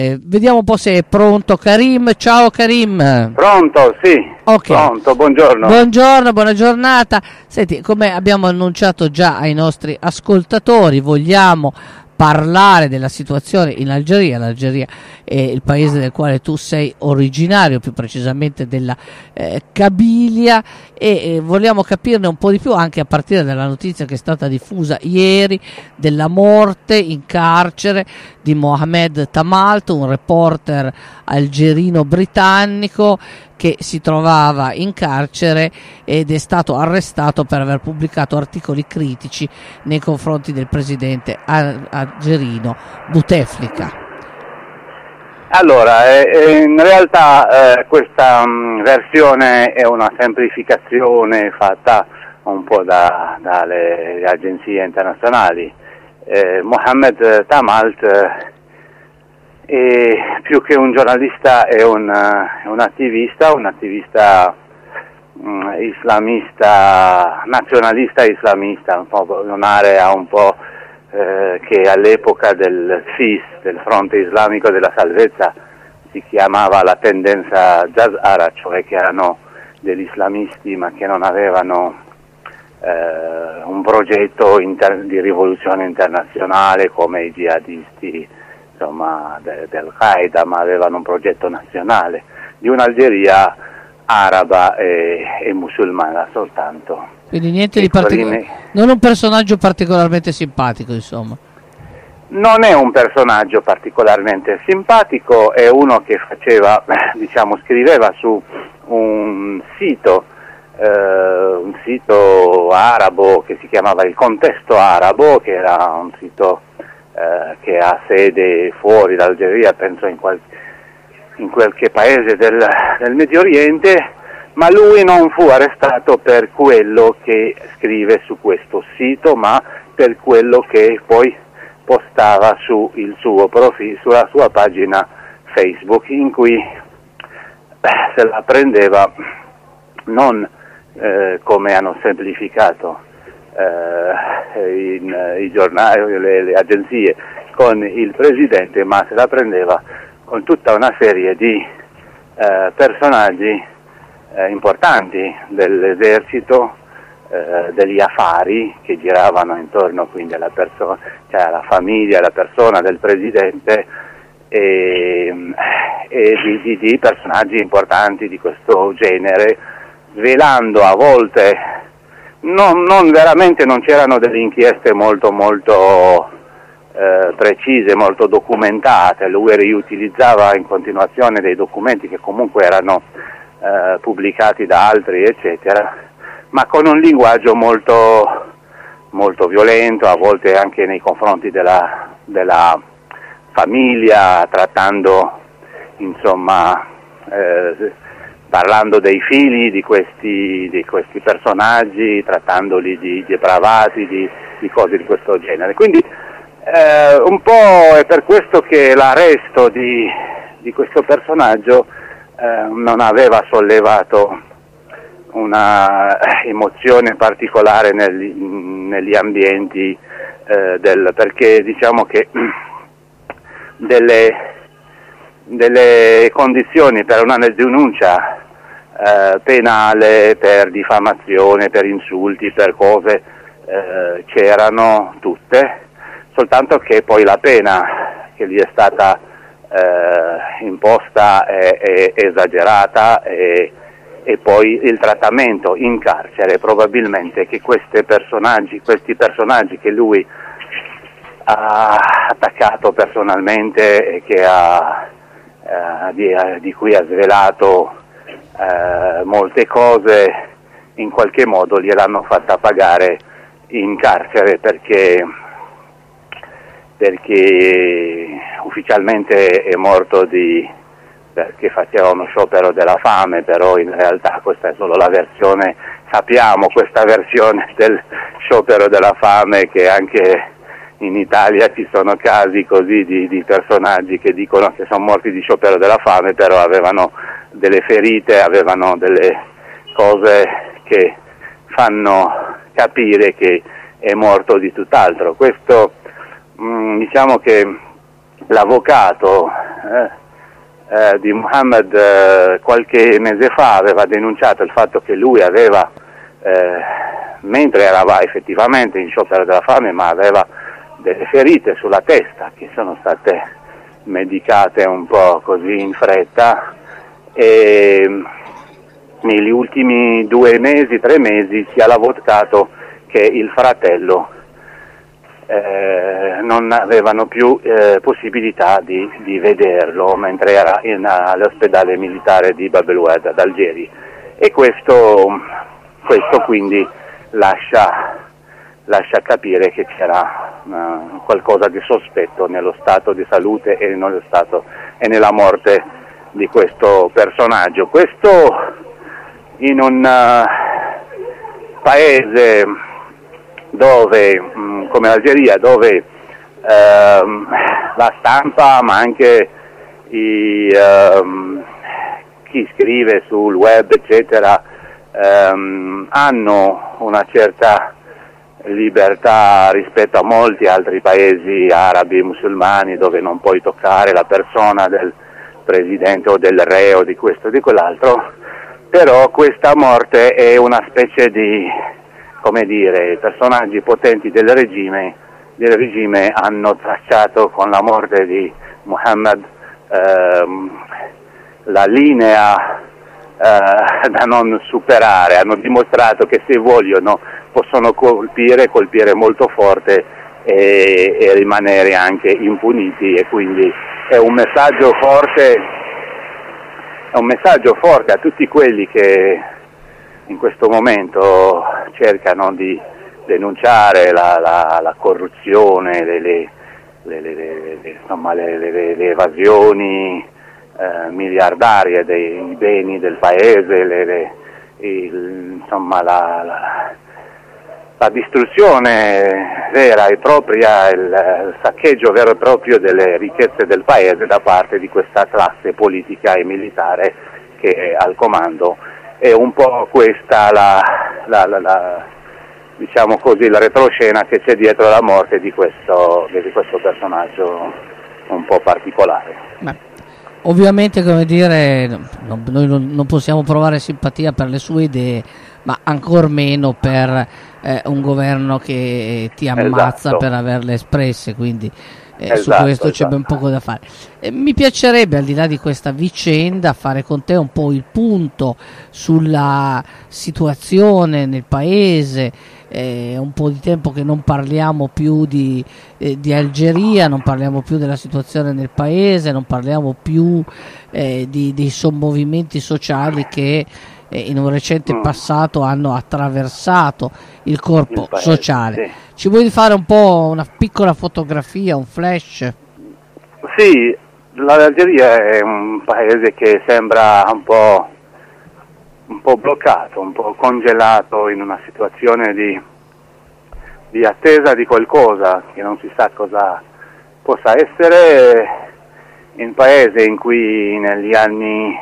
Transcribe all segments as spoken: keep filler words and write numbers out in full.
Eh, vediamo un po' se è pronto Karim. Ciao Karim. Pronto, sì. Okay. Pronto, buongiorno. Buongiorno, buona giornata. Senti, come abbiamo annunciato già ai nostri ascoltatori, vogliamo parlare della situazione in Algeria. L'Algeria è il paese del quale tu sei originario, più precisamente della eh, Kabilia, e eh, vogliamo capirne un po' di più anche a partire dalla notizia che è stata diffusa ieri della morte in carcere di Mohamed Tamalt, un reporter algerino britannico che si trovava in carcere ed è stato arrestato per aver pubblicato articoli critici nei confronti del presidente algerino Bouteflika. Allora, eh, in realtà eh, questa mh, versione è una semplificazione fatta un po' da, dalle agenzie internazionali. Eh, Mohamed Tamalt eh, E più che un giornalista è un, uh, un attivista, un attivista um, islamista, nazionalista islamista, un po' un'area un po' eh, che all'epoca del F I S, del Fronte Islamico della Salvezza, si chiamava la tendenza Jazara, cioè che erano degli islamisti ma che non avevano eh, un progetto inter- di rivoluzione internazionale come i jihadisti, insomma, de, del Qaeda, ma avevano un progetto nazionale di un'Algeria araba e, e musulmana soltanto. Quindi niente di particolare, non un personaggio particolarmente simpatico, insomma. Non è un personaggio particolarmente simpatico, è uno che faceva, diciamo, scriveva su un sito, eh, un sito arabo che si chiamava Il Contesto Arabo, che era un sito Eh, che ha sede fuori dall'Algeria, penso in, qual- in qualche paese del, del Medio Oriente, ma lui non fu arrestato per quello che scrive su questo sito, ma per quello che poi postava su il suo profilo, sulla sua pagina Facebook, in cui eh, se la prendeva non eh, come hanno semplificato Uh, in, uh, i giornali, le, le agenzie, con il presidente, ma se la prendeva con tutta una serie di uh, personaggi uh, importanti dell'esercito, uh, degli affari che giravano intorno quindi alla persona, cioè alla famiglia, alla persona del presidente, e, e di, di, di personaggi importanti di questo genere, svelando a volte Non, non veramente, non c'erano delle inchieste molto molto eh, precise, molto documentate. Lui riutilizzava in continuazione dei documenti che comunque erano eh, pubblicati da altri, eccetera, ma con un linguaggio molto molto violento, a volte anche nei confronti della, della famiglia, trattando, insomma, eh, parlando dei figli di questi, di questi personaggi, trattandoli di depravati, di, di cose di questo genere. Quindi eh, un po' è per questo che l'arresto di, di questo personaggio eh, non aveva sollevato una emozione particolare negli, negli ambienti eh, del, perché diciamo che delle delle condizioni per una denuncia eh, penale, per diffamazione, per insulti, per cose eh, c'erano tutte, soltanto che poi la pena che gli è stata eh, imposta è, è esagerata e, e poi il trattamento in carcere, probabilmente che questi personaggi, questi personaggi che lui ha attaccato personalmente e che ha Uh, di, uh, di cui ha svelato uh, molte cose, in qualche modo gliel'hanno fatta pagare in carcere, perché perché ufficialmente è morto di perché faceva uno sciopero della fame, però in realtà questa è solo la versione, sappiamo questa versione del sciopero della fame, che anche in Italia ci sono casi così di, di personaggi che dicono che sono morti di sciopero della fame, però avevano delle ferite, avevano delle cose che fanno capire che è morto di tutt'altro. Questo, mh, diciamo che l'avvocato eh, eh, di Mohammed eh, qualche mese fa aveva denunciato il fatto che lui aveva, eh, mentre era effettivamente in sciopero della fame, ma aveva delle ferite sulla testa che sono state medicate un po' così in fretta, e negli ultimi due mesi, tre mesi si è lavorato che il fratello eh, non avevano più eh, possibilità di, di vederlo mentre era in, all'ospedale militare di Bab el-Oued ad Algeri, e questo, questo quindi lascia, lascia capire che c'era uh, qualcosa di sospetto nello stato di salute e nello stato e nella morte di questo personaggio. Questo in un uh, paese dove, mh, come l'Algeria, dove uh, la stampa, ma anche i, uh, chi scrive sul web, eccetera, um, hanno una certa libertà rispetto a molti altri paesi arabi e musulmani, dove non puoi toccare la persona del presidente o del re o di questo o di quell'altro. Però questa morte è una specie di, come dire, personaggi potenti del regime, del regime hanno tracciato con la morte di Mohammed ehm, la linea eh, da non superare. Hanno dimostrato che se vogliono possono colpire, colpire molto forte e, e rimanere anche impuniti, e quindi è un messaggio forte. È un messaggio forte a tutti quelli che in questo momento cercano di denunciare la, la, la corruzione, le, le, le, le, le, insomma, le, le, le evasioni eh, miliardarie dei beni del paese, le, le, il, insomma, la, la, la distruzione vera e propria, il, il saccheggio vero e proprio delle ricchezze del paese da parte di questa classe politica e militare che è al comando. È un po' questa la, la, la, la diciamo così, la retroscena che c'è dietro la morte di questo, di questo personaggio un po' particolare. Beh, ovviamente, come dire, no, noi non, non possiamo provare simpatia per le sue idee, ma ancor meno per eh, un governo che ti ammazza, esatto, per averle espresse, quindi eh, esatto, su questo c'è, esatto, ben poco da fare. Eh, mi piacerebbe, al di là di questa vicenda, fare con te un po' il punto sulla situazione nel paese. È un po' di tempo che non parliamo più di, eh, di Algeria, non parliamo più della situazione nel paese, non parliamo più eh, di, dei sommovimenti sociali che eh, in un recente mm. passato hanno attraversato il corpo il paese, sociale. Sì. Ci vuoi fare un po' una piccola fotografia, un flash? Sì, l'Algeria è un paese che sembra un po' un po' bloccato, un po' congelato in una situazione di, di attesa di qualcosa che non si sa cosa possa essere, in un paese in cui negli anni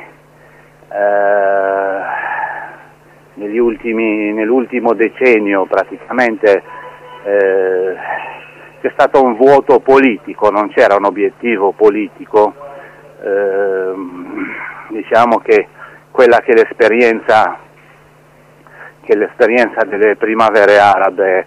eh, negli ultimi, nell'ultimo decennio praticamente eh, c'è stato un vuoto politico, non c'era un obiettivo politico, eh, diciamo che quella che l'esperienza che l'esperienza delle primavere arabe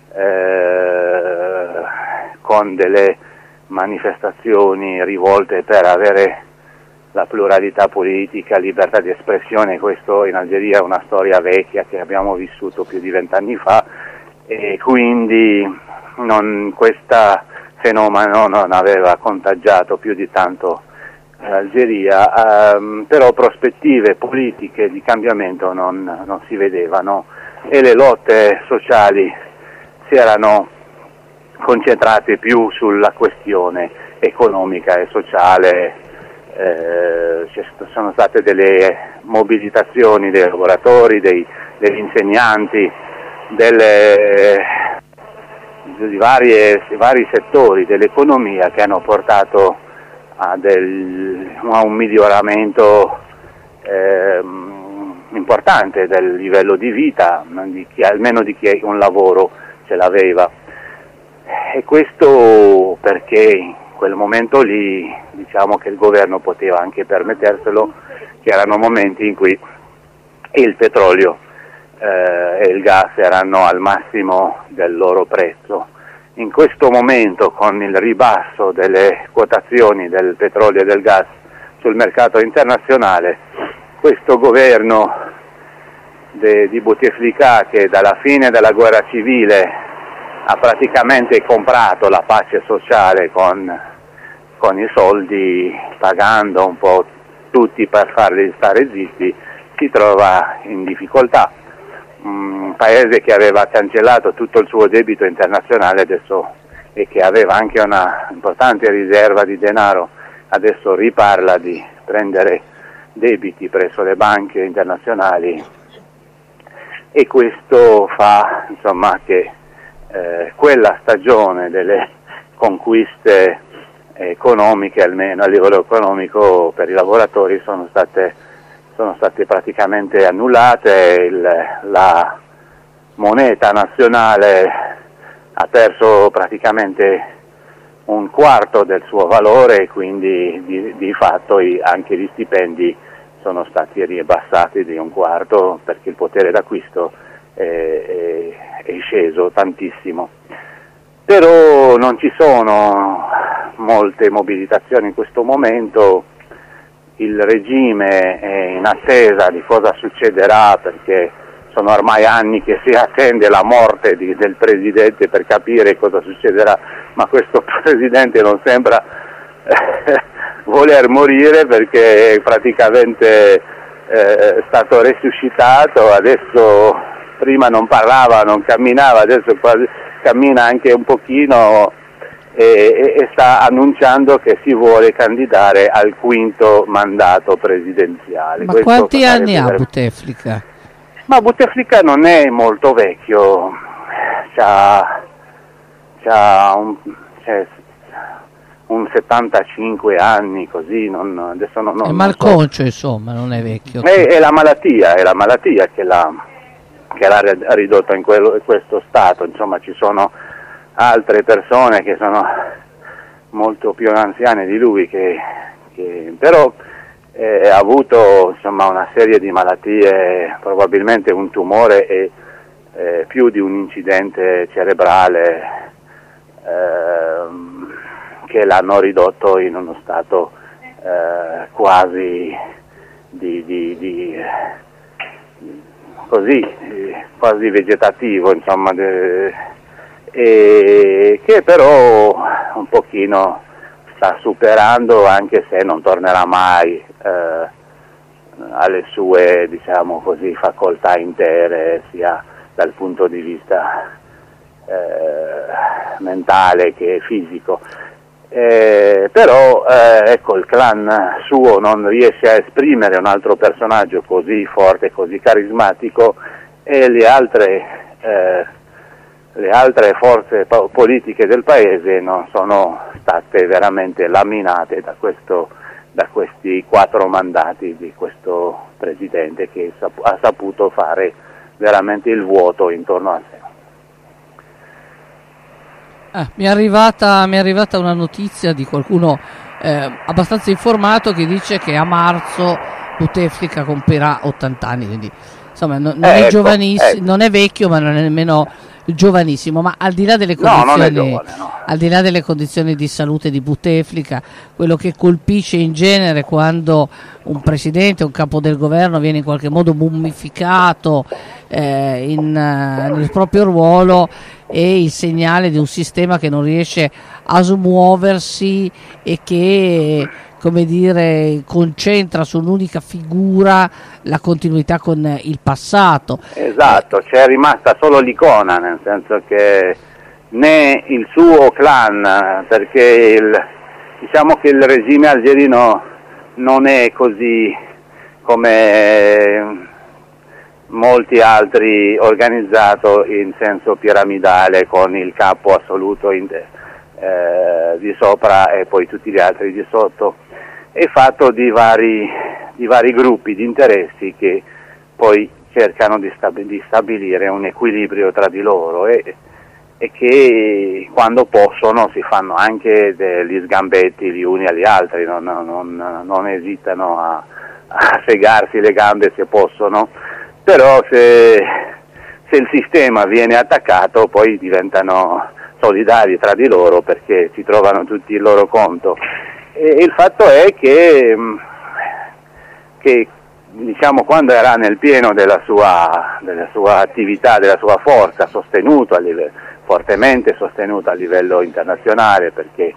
eh, con delle manifestazioni rivolte per avere la pluralità politica, libertà di espressione. Questo in Algeria è una storia vecchia che abbiamo vissuto più di vent'anni fa, e quindi non, questo fenomeno non aveva contagiato più di tanto l'Algeria, ehm, però prospettive politiche di cambiamento non, non si vedevano, e le lotte sociali si erano concentrate più sulla questione economica e sociale. Eh, ci sono state delle mobilitazioni dei lavoratori, dei, degli insegnanti, delle, di varie, vari settori dell'economia che hanno portato a, del, a un miglioramento eh, importante del livello di vita, di chi, almeno di chi un lavoro ce l'aveva. E questo perché in quel momento lì diciamo che il governo poteva anche permetterselo, che erano momenti in cui il petrolio eh, e il gas erano al massimo del loro prezzo. In questo momento, con il ribasso delle quotazioni del petrolio e del gas sul mercato internazionale, questo governo de, di Bouteflika, che dalla fine della guerra civile ha praticamente comprato la pace sociale con, con i soldi, pagando un po' tutti per farli stare zitti, si trova in difficoltà. Un paese che aveva cancellato tutto il suo debito internazionale adesso e che aveva anche una importante riserva di denaro, adesso riparla di prendere debiti presso le banche internazionali, e questo fa insomma che eh, quella stagione delle conquiste economiche, almeno a livello economico per i lavoratori, sono state sono state praticamente annullate. Il, la moneta nazionale ha perso praticamente un quarto del suo valore, e quindi di, di fatto i, anche gli stipendi sono stati ribassati di un quarto, perché il potere d'acquisto è, è, è sceso tantissimo. Però non ci sono molte mobilitazioni in questo momento. Il regime è in attesa di cosa succederà, perché sono ormai anni che si attende la morte di, del presidente per capire cosa succederà, ma questo presidente non sembra eh, voler morire, perché praticamente eh, è stato resuscitato. Adesso prima non parlava, non camminava, adesso quasi cammina anche un pochino. E, e sta annunciando che si vuole candidare al quinto mandato presidenziale. Ma Questo quanti anni ha per... Bouteflika? Ma Bouteflika non è molto vecchio, c'ha, c'ha un, c'è un settantacinque anni, così, non, adesso non, non, è non malconcio, so. Insomma, non è vecchio. È, è la malattia, è la malattia che l'ha, che l'ha ridotto in, quello, in questo stato. Insomma, ci sono altre persone che sono molto più anziane di lui, che, che però eh, ha avuto insomma una serie di malattie, probabilmente un tumore e eh, più di un incidente cerebrale eh, che l'hanno ridotto in uno stato eh, quasi di, di, di così quasi vegetativo, insomma, de, e che però un pochino sta superando, anche se non tornerà mai eh, alle sue, diciamo così, facoltà intere, sia dal punto di vista eh, mentale che fisico. Eh, però eh, ecco, il clan suo non riesce a esprimere un altro personaggio così forte, così carismatico, e le altre eh, le altre forze po- politiche del paese non sono state veramente laminate da, questo, da questi quattro mandati di questo presidente, che sap- ha saputo fare veramente il vuoto intorno a sé. Ah, mi, è arrivata, mi è arrivata una notizia di qualcuno eh, abbastanza informato, che dice che a marzo Bouteflika compirà ottanta anni, quindi insomma non, non, eh, è ecco, giovanissimo, ecco. non è vecchio, ma non è nemmeno giovanissimo. Ma al di là delle condizioni, no, non è giovane, no. al di là delle condizioni di salute di Bouteflika, quello che colpisce in genere quando un presidente, un capo del governo viene in qualche modo mummificato eh, in, uh, nel proprio ruolo, è il segnale di un sistema che non riesce a smuoversi e che, come dire, concentra su un'unica figura la continuità con il passato. Esatto, c'è rimasta solo l'icona, nel senso che né il suo clan, perché il, diciamo che il regime algerino non è così come molti altri organizzato in senso piramidale, con il capo assoluto in, eh, di sopra e poi tutti gli altri di sotto. È fatto di vari, di vari gruppi di interessi che poi cercano di, stab- di stabilire un equilibrio tra di loro, e, e che quando possono si fanno anche degli sgambetti gli uni agli altri, non, non, non esitano a, a segarsi le gambe se possono, però se, se il sistema viene attaccato poi diventano solidari tra di loro perché si trovano tutti il loro conto. E il fatto è che, che diciamo, quando era nel pieno della sua, della sua attività, della sua forza, sostenuto a livello, fortemente sostenuto a livello internazionale, perché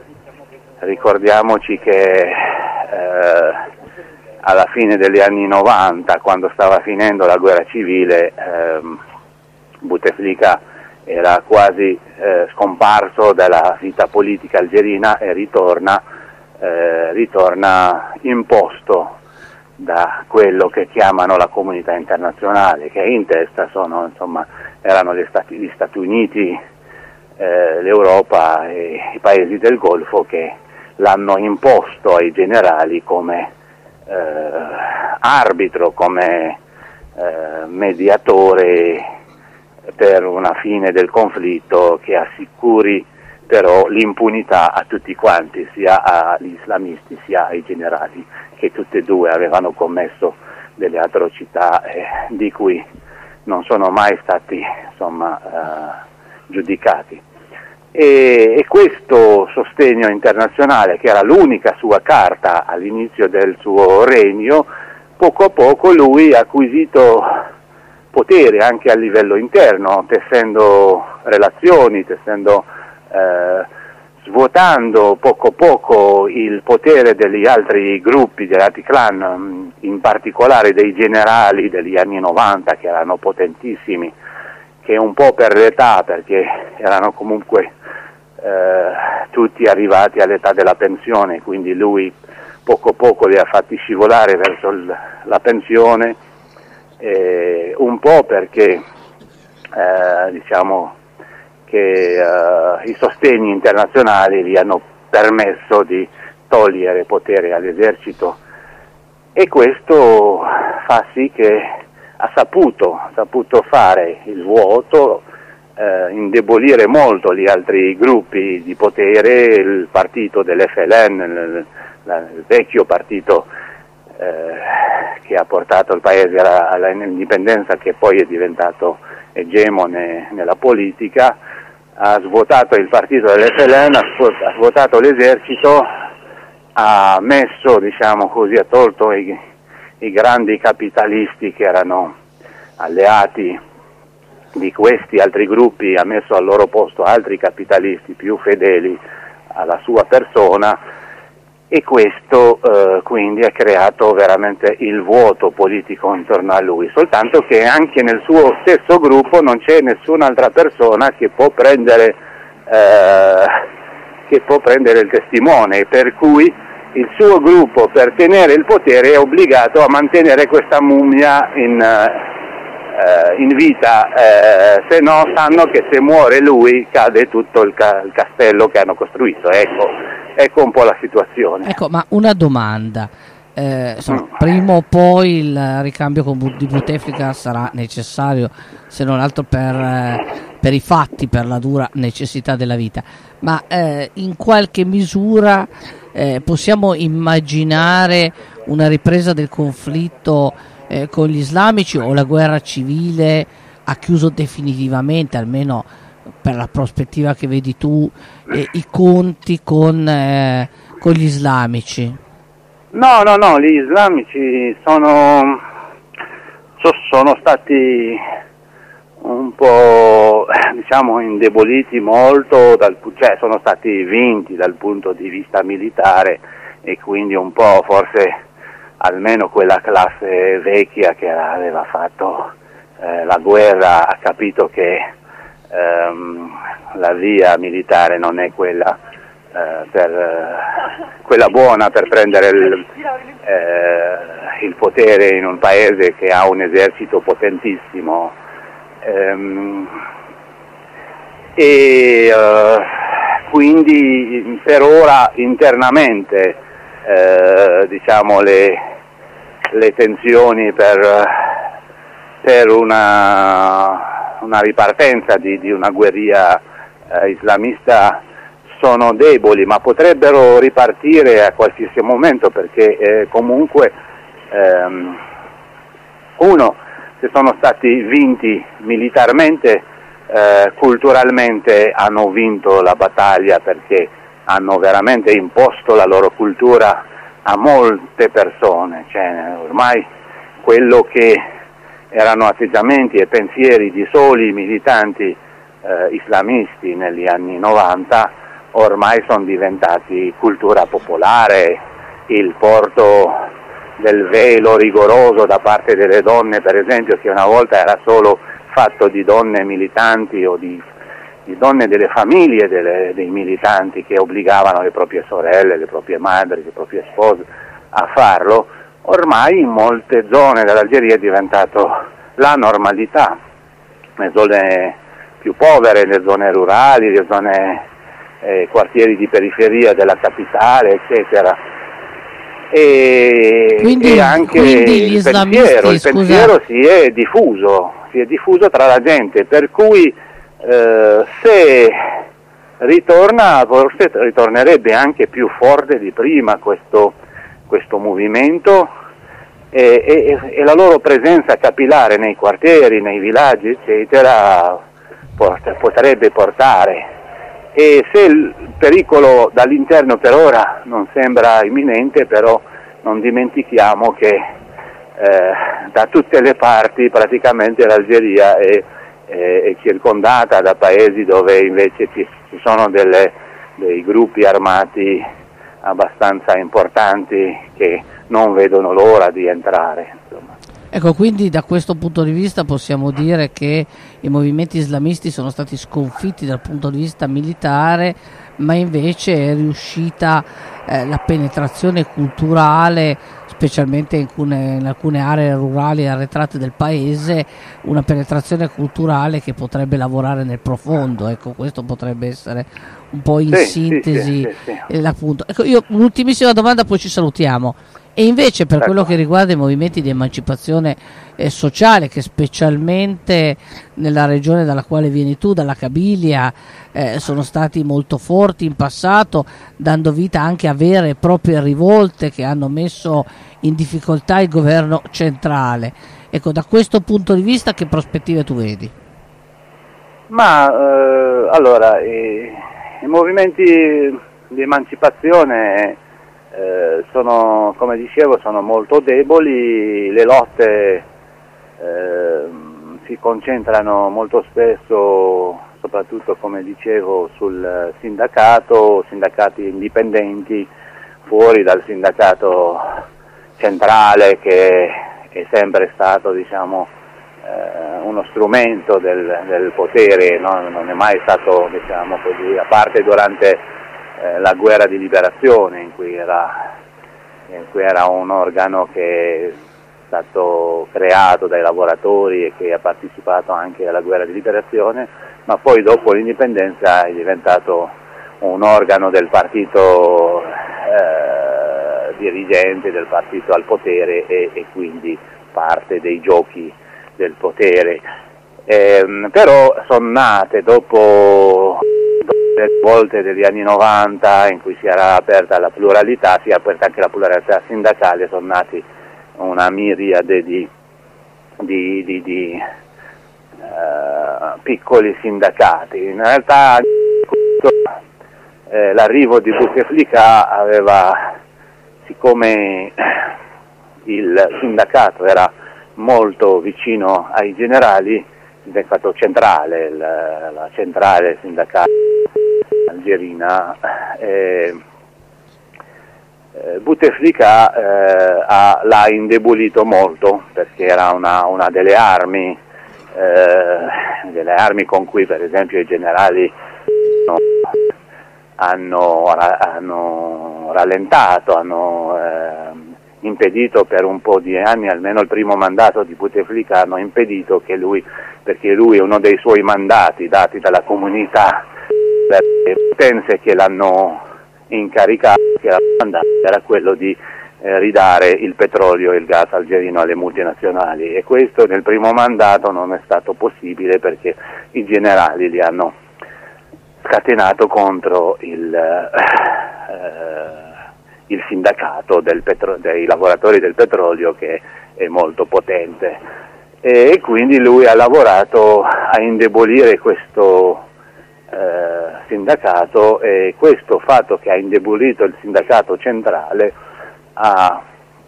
ricordiamoci che eh, alla fine degli anni novanta, quando stava finendo la guerra civile, eh, Bouteflika era quasi eh, scomparso dalla vita politica algerina e ritorna, eh, ritorna imposto da quello che chiamano la comunità internazionale, che in testa sono, insomma, erano gli Stati, gli Stati Uniti, eh, l'Europa e i paesi del Golfo, che l'hanno imposto ai generali come eh, arbitro, come eh, mediatore per una fine del conflitto che assicuri però l'impunità a tutti quanti, sia agli islamisti sia ai generali, che tutti e due avevano commesso delle atrocità eh, di cui non sono mai stati, insomma, eh, giudicati. E, e questo sostegno internazionale, che era l'unica sua carta all'inizio del suo regno, poco a poco lui ha acquisito potere anche a livello interno, tessendo relazioni, tessendo eh, svuotando poco a poco il potere degli altri gruppi, degli altri clan, in particolare dei generali degli anni novanta, che erano potentissimi, che un po' per l'età, perché erano comunque eh, tutti arrivati all'età della pensione, quindi lui poco a poco li ha fatti scivolare verso il, la pensione, eh, un po' perché eh, diciamo che uh, i sostegni internazionali gli hanno permesso di togliere potere all'esercito, e questo fa sì che ha saputo, ha saputo fare il vuoto, eh, indebolire molto gli altri gruppi di potere, il partito dell'F L N, il, il vecchio partito eh, che ha portato il paese alla, all'indipendenza, che poi è diventato egemone nella politica. Ha svuotato il partito dell'F L N, ha svuotato l'esercito, ha messo, diciamo così, ha tolto i, i grandi capitalisti che erano alleati di questi altri gruppi, ha messo al loro posto altri capitalisti più fedeli alla sua persona, e questo eh, quindi ha creato veramente il vuoto politico intorno a lui, soltanto che anche nel suo stesso gruppo non c'è nessun'altra persona che può prendere eh, che può prendere il testimone, per cui il suo gruppo, per tenere il potere, è obbligato a mantenere questa mummia in, eh, in vita, eh, se no sanno che se muore lui cade tutto il, ca- il castello che hanno costruito. Ecco. Ecco un po' la situazione. Ecco, ma una domanda, eh, insomma, mm. prima o poi il ricambio con Bu- di Bouteflika sarà necessario, se non altro per, eh, per i fatti, per la dura necessità della vita, ma eh, in qualche misura eh, possiamo immaginare una ripresa del conflitto eh, con gli islamici, o la guerra civile ha chiuso definitivamente, almeno per la prospettiva che vedi tu, eh, i conti con, eh, con gli islamici? No, no, no, gli islamici sono, sono stati un po', diciamo, indeboliti molto, dal, cioè sono stati vinti dal punto di vista militare, e quindi un po' forse almeno quella classe vecchia che aveva fatto eh, la guerra ha capito che ehm, la via militare non è quella eh, per eh, quella buona per prendere il, eh, il potere in un paese che ha un esercito potentissimo, ehm, e eh, quindi per ora internamente eh, diciamo le, le tensioni per, per una una ripartenza di, di una guerriglia eh, islamista sono deboli, ma potrebbero ripartire a qualsiasi momento, perché eh, comunque ehm, uno, se sono stati vinti militarmente, eh, culturalmente hanno vinto la battaglia, perché hanno veramente imposto la loro cultura a molte persone, cioè ormai quello che erano atteggiamenti e pensieri di soli militanti eh, islamisti negli anni novanta ormai sono diventati cultura popolare. Il porto del velo rigoroso da parte delle donne, per esempio, che una volta era solo fatto di donne militanti o di, di donne delle famiglie delle, dei militanti, che obbligavano le proprie sorelle, le proprie madri, le proprie spose a farlo, ormai in molte zone dell'Algeria è diventato la normalità. Le zone più povere, le zone rurali, le zone eh, quartieri di periferia della capitale, eccetera. E, quindi, e anche quindi il pensiero, il pensiero si è diffuso, si è diffuso tra la gente, per cui eh, se ritorna, forse ritornerebbe anche più forte di prima questo, questo movimento, e, e, e la loro presenza capillare nei quartieri, nei villaggi, eccetera, potrebbe portare. E se il pericolo dall'interno per ora non sembra imminente, però non dimentichiamo che eh, da tutte le parti praticamente l'Algeria è, è, è circondata da paesi dove invece ci, ci sono delle, dei gruppi armati abbastanza importanti che non vedono l'ora di entrare, insomma. Ecco, quindi da questo punto di vista possiamo dire che i movimenti islamisti sono stati sconfitti dal punto di vista militare, ma invece è riuscita eh, la penetrazione culturale, specialmente in alcune, in alcune aree rurali e arretrate del paese, una penetrazione culturale che potrebbe lavorare nel profondo. Ecco, questo potrebbe essere un po' in sì, sintesi sì, sì, sì. l'appunto. Ecco, io un'ultimissima domanda, poi ci salutiamo. E invece per quello che riguarda i movimenti di emancipazione eh, sociale, che specialmente nella regione dalla quale vieni tu, dalla Kabilia, eh, sono stati molto forti in passato, dando vita anche a vere e proprie rivolte che hanno messo in difficoltà il governo centrale. Ecco, da questo punto di vista che prospettive tu vedi? Ma eh, allora, i, i movimenti di emancipazione Eh, sono, come dicevo, sono molto deboli, le lotte eh, si concentrano molto spesso, soprattutto come dicevo, sul sindacato, sindacati indipendenti, fuori dal sindacato centrale, che è sempre stato, diciamo, eh, uno strumento del, del potere, no? Non è mai stato, diciamo così, a parte durante la guerra di liberazione, in cui era, in cui era un organo che è stato creato dai lavoratori e che ha partecipato anche alla guerra di liberazione, ma poi dopo l'indipendenza è diventato un organo del partito eh, dirigente, del partito al potere, e, e quindi parte dei giochi del potere. Eh, però sono nate dopo le volte degli anni novanta, in cui si era aperta la pluralità, si è aperta anche la pluralità sindacale, sono nati una miriade di, di, di, di uh, piccoli sindacati. In realtà eh, l'arrivo di Bouteflika aveva, siccome il sindacato era molto vicino ai generali, il sindacato centrale, la, la centrale sindacale algerina, eh, eh, Bouteflika eh, ha, l'ha indebolito molto, perché era una, una delle armi, eh, delle armi con cui per esempio i generali hanno, hanno rallentato, hanno eh, impedito per un po' di anni, almeno il primo mandato di Bouteflika, hanno impedito che lui, perché lui è uno dei suoi mandati dati dalla comunità, le potenze che l'hanno incaricato, che l'hanno mandato, era quello di eh, ridare il petrolio e il gas algerino alle multinazionali, e questo nel primo mandato non è stato possibile perché i generali li hanno scatenato contro il, eh, il sindacato del petro- dei lavoratori del petrolio, che è molto potente, e quindi lui ha lavorato a indebolire questo eh, sindacato, e questo fatto che ha indebolito il sindacato centrale ha,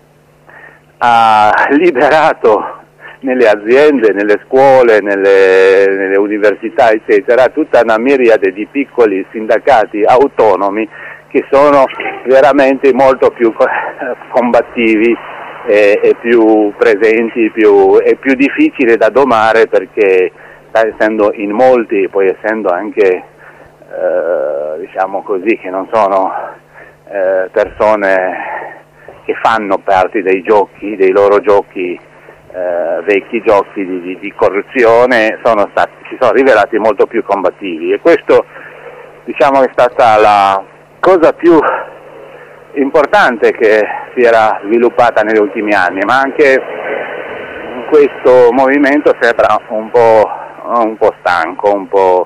ha liberato nelle aziende, nelle scuole, nelle, nelle università eccetera tutta una miriade di piccoli sindacati autonomi che sono veramente molto più combattivi e, e più presenti, più, è più difficile da domare, perché essendo in molti, poi essendo anche eh, diciamo così, che non sono eh, persone che fanno parte dei giochi, dei loro giochi, eh, vecchi giochi di, di, di corruzione, sono stati, si sono rivelati molto più combattivi, e questo diciamo è stata la cosa più importante che si era sviluppata negli ultimi anni, ma anche questo movimento sembra un po', un po' stanco, un po',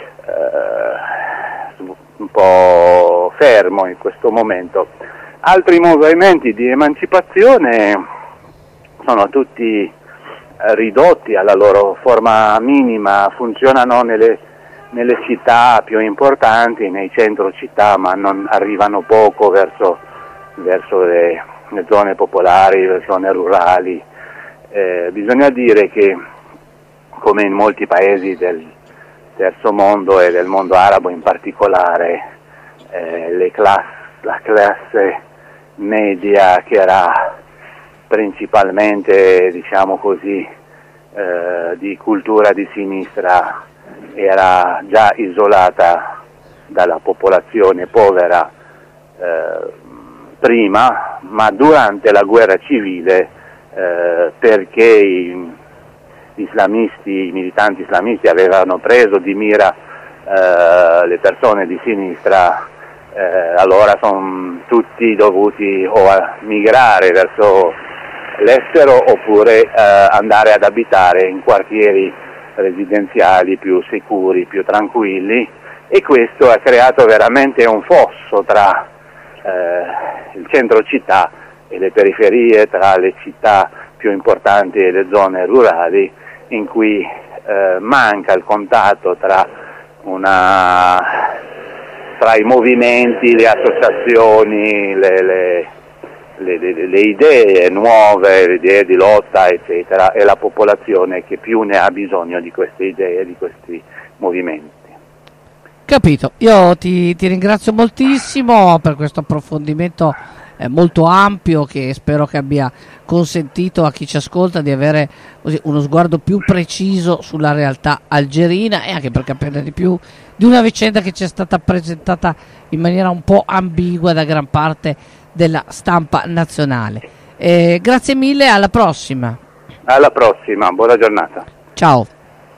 eh, un po' fermo in questo momento. Altri movimenti di emancipazione sono tutti ridotti alla loro forma minima, funzionano nelle, nelle città più importanti, nei centro città, ma non arrivano poco verso, verso le, le zone popolari, le zone rurali. Eh, bisogna dire che, come in molti paesi del terzo mondo e del mondo arabo in particolare, eh, le class, la classe media, che era principalmente, diciamo così, eh, di cultura di sinistra, era già isolata dalla popolazione povera eh, prima, ma durante la guerra civile, eh, perché i islamisti, i militanti islamisti avevano preso di mira eh, le persone di sinistra, eh, allora sono tutti dovuti o a migrare verso l'estero oppure eh, andare ad abitare in quartieri residenziali più sicuri, più tranquilli, e questo ha creato veramente un fosso tra eh, il centro città e le periferie, tra le città più importanti e le zone rurali, in cui eh, manca il contatto tra, una, tra i movimenti, le associazioni, le, le, le, le, le idee nuove, le idee di lotta eccetera, e la popolazione che più ne ha bisogno di queste idee, di questi movimenti. Capito, io ti, ti ringrazio moltissimo per questo approfondimento eh, molto ampio, che spero che abbia consentito a chi ci ascolta di avere così uno sguardo più preciso sulla realtà algerina, e anche per capire di più di una vicenda che ci è stata presentata in maniera un po' ambigua da gran parte della stampa nazionale. Eh, grazie mille, alla prossima. Alla prossima, buona giornata. Ciao.